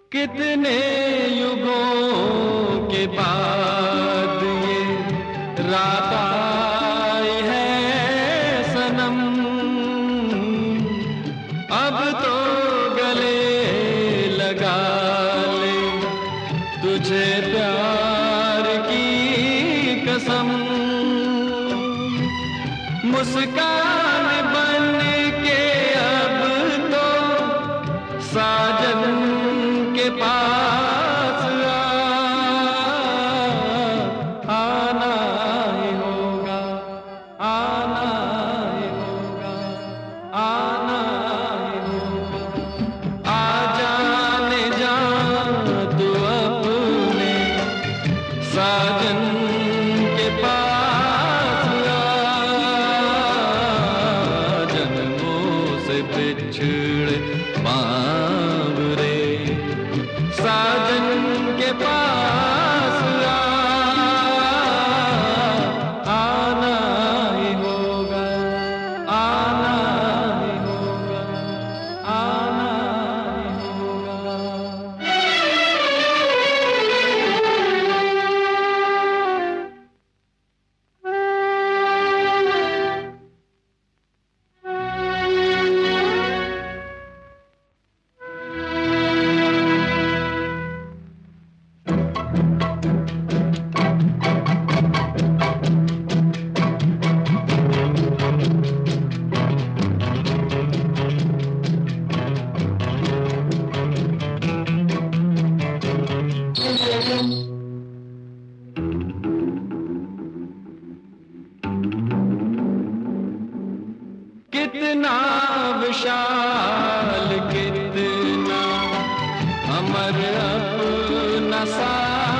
कितने युगों के बाद ये रात आई है सनम, अब तो गले लगा ले तुझे प्यार की कसम। मुस्कान बन के अब तो साजन के पास आना ही होगा, आना ही होगा, आना ही होगा। आ जाने जा तू अपने साजन के पास जन्मों से बिछड़े बावरे साजन के पास आना ही होगा, आना ही होगा, आना ही होगा। कितना विशाल, कितना अमर अपना सा